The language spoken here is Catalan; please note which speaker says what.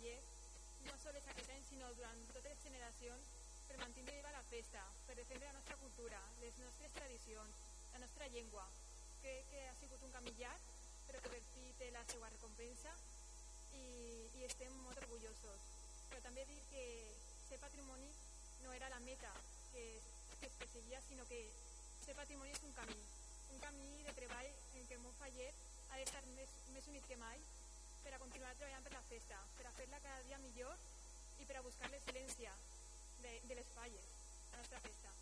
Speaker 1: Faller, no sols aquest any, sinó durant totes les generacions, per mantenir viva la festa, per defendre la nostra cultura, les nostres tradicions, la nostra llengua. Crec que ha sigut un camí llarg, però que per fi té la seva recompensa i estem molt orgullosos. Però també dir que ser patrimoni no era la meta que es perseguia, sinó que ser patrimoni és un camí de treball en què el món faller ha d'estar més unit que mai per a continuar treballant per la festa, per a fer-la cada dia millor i per a buscar l'excel·lència de les falles, la nostra festa.